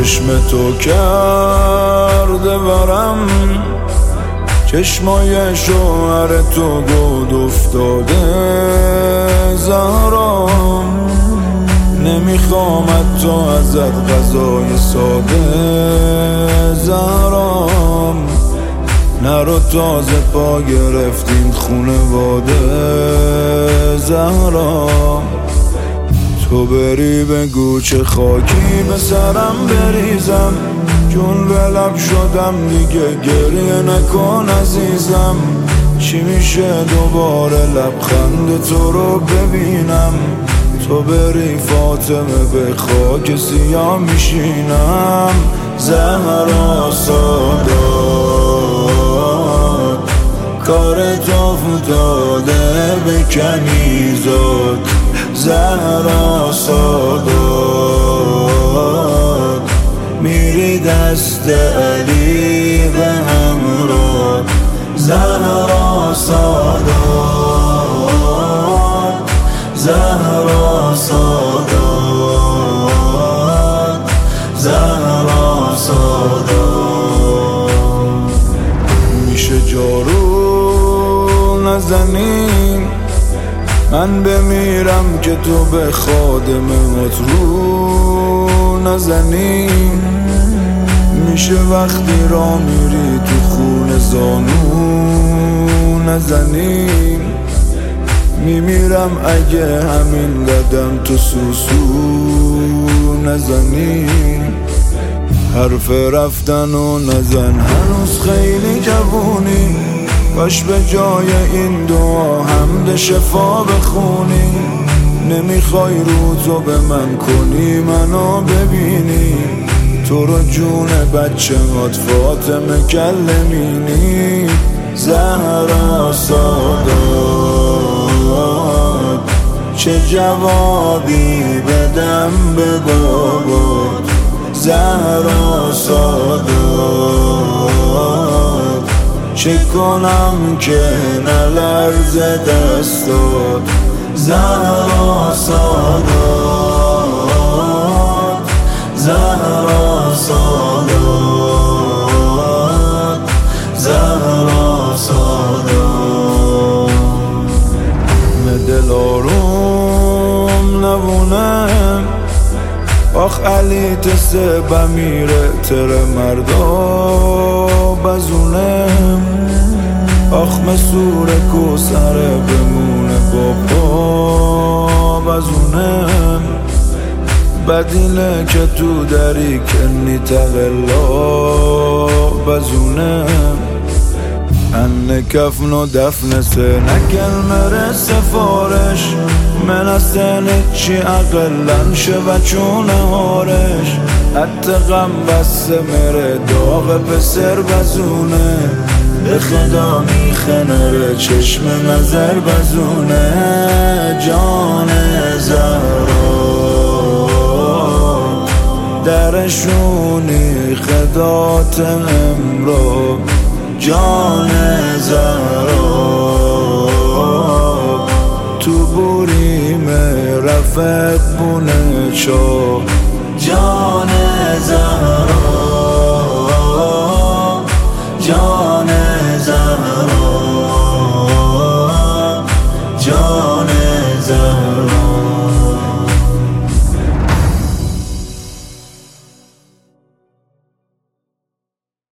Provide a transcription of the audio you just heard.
چشم تو کرده ورم، چشمای شوهر تو گود افتاده زهرام. نمیخوامد تو ازت غذای ساده زهرام. نرو تازه پا گرفتین خونواده زهرام. تو بری بگو چه خاکی به سرم بریزم، جون به لب شدم دیگه گریه نکن عزیزم. چی میشه دوباره لبخند تو رو ببینم؟ تو بری فاطمه به خاک سیاه میشینم. زهرا سادات کارت افتاده به کنیزات. زهرا سادات میری دست علی به همراه. زهرا سادات، زهرا سادات، زهرا سادات. میشه جارو نزنیم من بمیرم که تو به خادمت رو نزنیم. میشه وقتی را میری تو خون زانو نزنیم. میمیرم اگه همین قدم تو سوسو نزنیم. حرف رفتن و نزن هنوز خیلی جوونی، کاش به جای این دعا حمد شفا بخونی. نمیخوای روزو به من کنی منو ببینی، تو رو جون بچه هات فاطمه کلمینی. زهرا سادات چه جوابی بدم به بابات. زهرا سادات چه کنم که نلرزه دستات. زهرا سادات، زهرا سادات، زهرا سادات. دل آروم نبونم آخ علی تسه بمیره تر مردا بزونم. آخ مسور کوسره بمونه با پا بزونم. بدینه که تو داری کنی تقلا بزونم. ان کفن و دفن سه نکلمه سفارش من اصلا چی اقلن شو چون هارش. حتی غم بسته مره داغ پسر بزونه. به خدا میخنره چشم نظر بزونه. جان زهرا درشونی خدات امرو. جان زهرا تو بوریم رفت بونه چو. جان زهرا